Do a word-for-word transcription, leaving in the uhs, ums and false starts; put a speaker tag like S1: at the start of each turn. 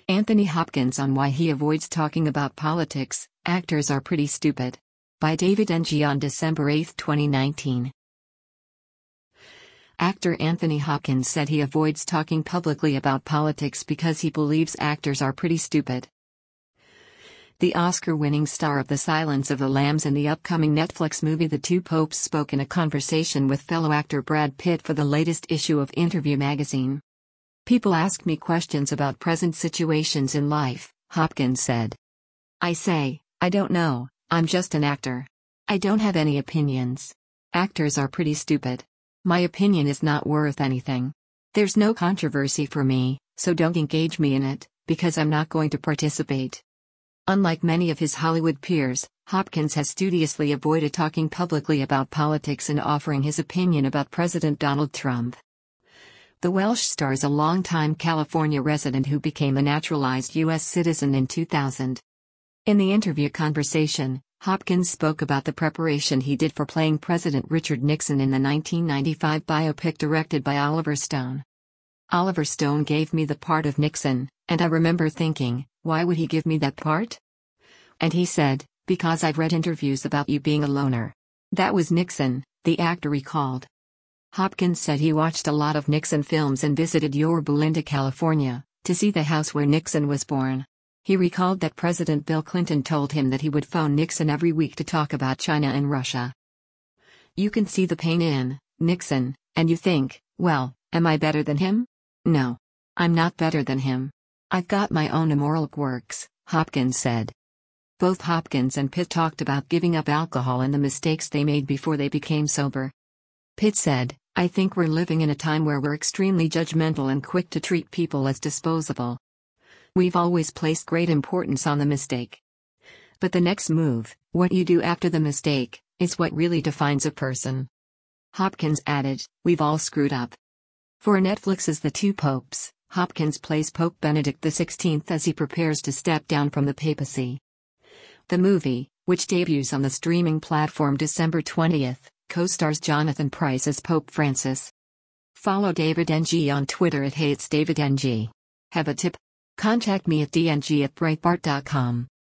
S1: Anthony Hopkins on why he avoids talking about politics. Actors are pretty stupid. By David Ng on December eighth, twenty nineteen. Actor Anthony Hopkins said he avoids talking publicly about politics because he believes actors are pretty stupid. The Oscar-winning star of The Silence of the Lambs and the upcoming Netflix movie The Two Popes spoke in a conversation with fellow actor Brad Pitt for the latest issue of Interview magazine. "People ask me questions about present situations in life," Hopkins said. "I say, I don't know, I'm just an actor. I don't have any opinions. Actors are pretty stupid. My opinion is not worth anything. There's no controversy for me, so don't engage me in it, because I'm not going to participate." Unlike many of his Hollywood peers, Hopkins has studiously avoided talking publicly about politics and offering his opinion about President Donald Trump. The Welsh star is a longtime California resident who became a naturalized U S citizen in two thousand. In the interview conversation, Hopkins spoke about the preparation he did for playing President Richard Nixon in the nineteen ninety-five biopic directed by Oliver Stone. "Oliver Stone gave me the part of Nixon, and I remember thinking, why would he give me that part? And he said, because I've read interviews about you being a loner. That was Nixon," the actor recalled. Hopkins said he watched a lot of Nixon films and visited Yorba Linda, California, to see the house where Nixon was born. He recalled that President Bill Clinton told him that he would phone Nixon every week to talk about China and Russia. "You can see the pain in Nixon, and you think, well, am I better than him? No. I'm not better than him. I've got my own immoral quirks," Hopkins said. Both Hopkins and Pitt talked about giving up alcohol and the mistakes they made before they became sober. Pitt said, "I think we're living in a time where we're extremely judgmental and quick to treat people as disposable. We've always placed great importance on the mistake. But the next move, what you do after the mistake, is what really defines a person." Hopkins added, "We've all screwed up." For Netflix's The Two Popes, Hopkins plays Pope Benedict the sixteenth as he prepares to step down from the papacy. The movie, which debuts on the streaming platform December twentieth, co-stars Jonathan Pryce as Pope Francis. Follow David Ng on Twitter at HeyIt'sDavidNG. Have a tip? Contact me at d n g at breitbart dot com.